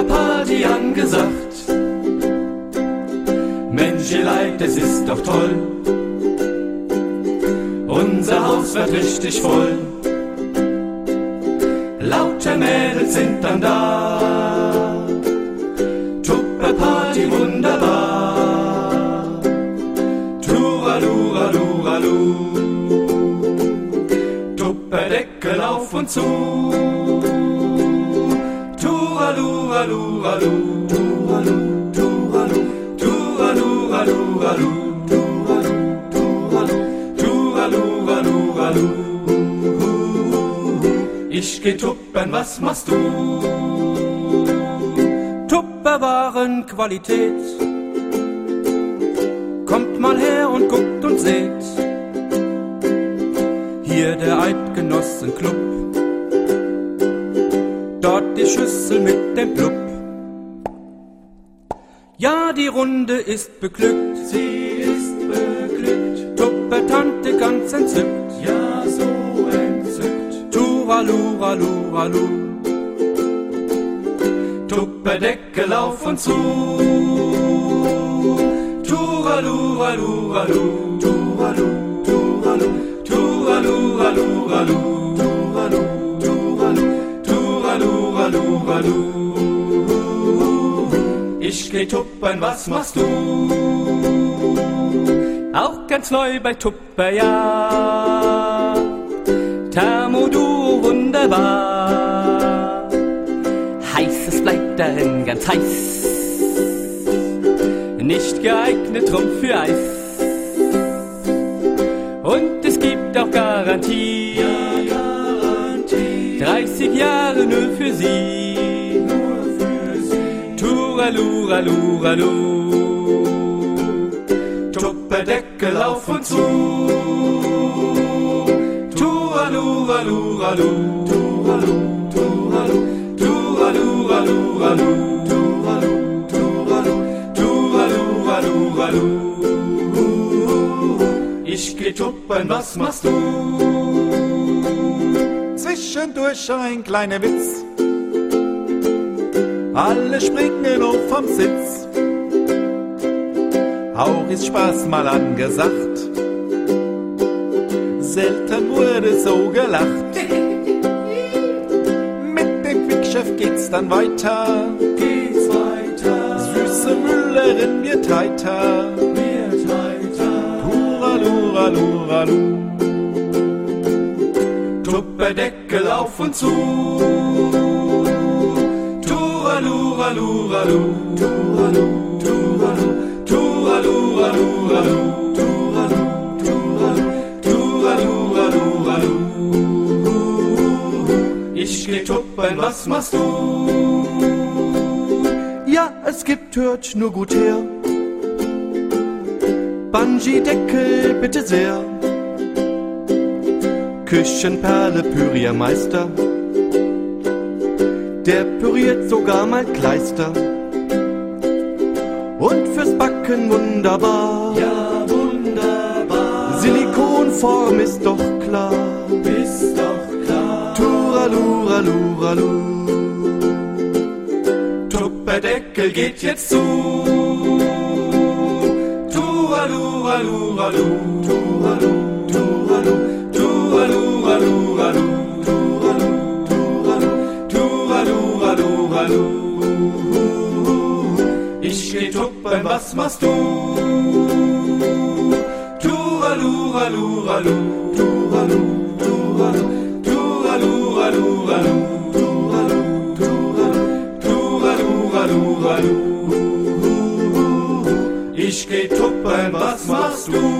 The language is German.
Party angesagt. Mensch, ihr Leid, es ist doch toll. Unser Haus wird richtig voll. Lauter Mädels sind dann da. Tupperparty wunderbar. Turaluraluralu. Tupperdeckel auf und zu. Turaluraluralu. Turalu, turalu, turaluraluralu. Turalu, turalu, turaluraluralu. Ich geh tuppern, was machst du? Tupperwarenqualität. Kommt mal her und guckt und seht. Hier der Eidgenossenclub. Dort die Schüssel mit dem Blub. Ja, die Runde ist beglückt. Sie ist beglückt. Tuppertante ganz entzückt. Ja, so entzückt. Turaluraluralu. Tupperdeckel auf und zu. Turaluraluralu. Turalu, turalu, turaluraluralu. Turalu, turalu, turaluraluralu. Ich geh tuppern, was machst du? Auch ganz neu bei Tupper, ja. Thermoduo wunderbar. Heißes bleibt darin ganz heiß. Nicht geeignet drum für Eis. Und es gibt auch Garantie. Ja, Garantie. 30 Jahre nur für Sie. Nur für Sie. Turaluraluralu. Tupperdeckel auf und zu. Turaluraluralu. Turalu, turalu, turaluraluralu. Turalu, turalu, turaluraluralu. Ich geh tuppern, was machst du? Zwischendurch ein kleiner Witz. Alle springen auf vom Sitz. Auch ist Spaß mal angesagt. Selten wurde so gelacht. Mit dem Quickchef geht's dann weiter. Geht's weiter. Süße Müllerin wird heiter. Turaluraluralu. Tupperdeckel auf und zu. Turaluraluralu. Turalu, turalu, turaluraluralu. Turalu, turalu, turaluraluralu. Ich geh tuppern, was machst du? Ja, es gibt, hört nur gut her. Bungee-Deckel, bitte sehr. Küchenperle, Püriermeister. Der püriert sogar mal Kleister. Und fürs Backen wunderbar. Ja, wunderbar. Silikonform ist doch klar. Ist doch klar. Turaluraluralu. Tupperdeckel geht jetzt zu. Turaluraluralu. Turalu, turalu, turaluraluralu. Turalu, turalu, turaluraluralu. Ich geh tuppern, was machst du? Turaluraluralu. Turalu, turalu, turaluraluralu. Turalu, turalu, turaluraluralu. Ich geh tuppern, was machst du?